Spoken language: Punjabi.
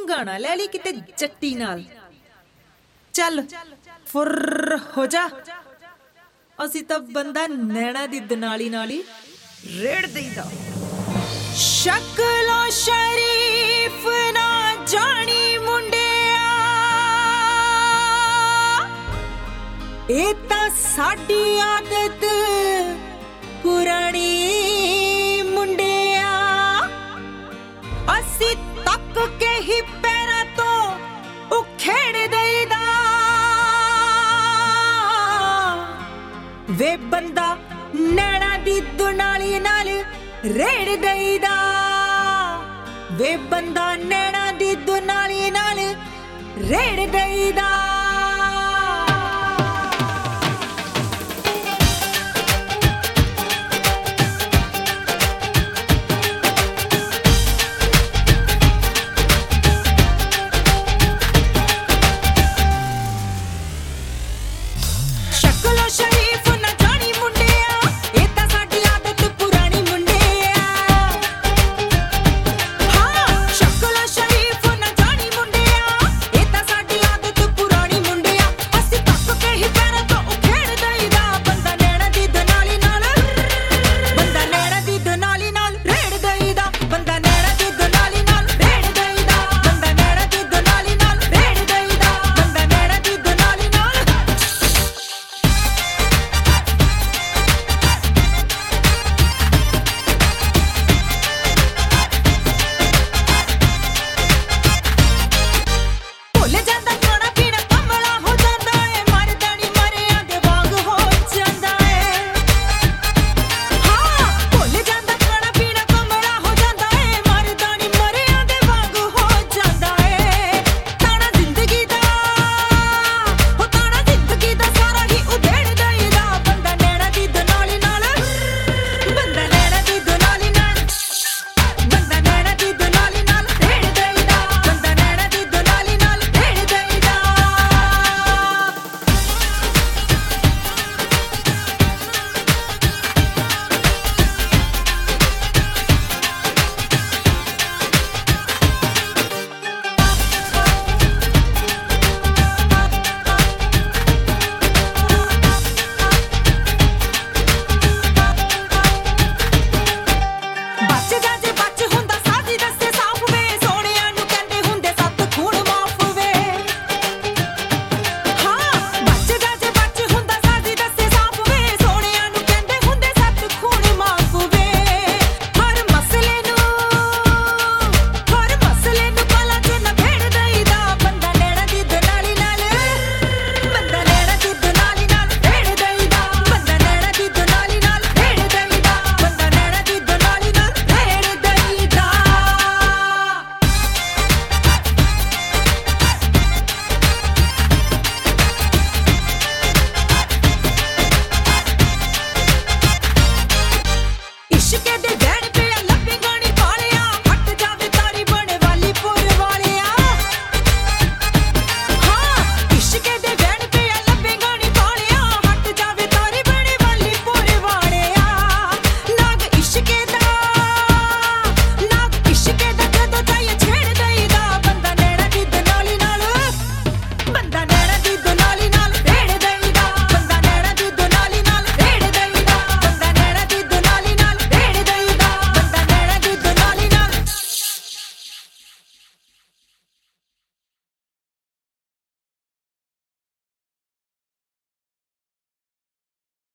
ਪੰਗਾ ਨਾ ਲੈ ਲਈ ਕਿਤੇ ਜੱਟੀ ਨਾਲ। ਚੱਲ ਫੁਰ ਹੋ ਜਾ, ਅਸੀਂ ਤਾਂ ਬੰਦਾ ਨੈਣਾ ਦੀ ਦਨਾਲੀ ਨਾਲ ਹੀ ਰੇੜ ਦੇਈਦਾ। ਸ਼ਕਲੋਂ ਸ਼ਰੀਫ ਨਾ ਜਾਣੀ ਮੁੰਡਿਆ, ਇਹ ਤਾਂ ਸਾਡੀ ਆਦਤ ਪੁਰਾਣੀ ਮੁੰਡਿਆ। ਅਸੀਂ ਤੱਕ ਕੇ ਹੀ ਪੈਰਾਂ ਤੋਂ ਉਖੇੜ ਦੇਈਦਾ। ਵੇ ਬੰਦਾ ਨੈਣਾ ਦੀ ਦੁਨਾਲੀ ਨਾਲ ਰੇੜ ਦੇਈਦਾ। ਵੇ ਬੰਦਾ ਨੈਣਾ ਦੀ ਦੁਨਾਲੀ ਨਾਲ ਰੇੜ ਦੇਈਦਾ।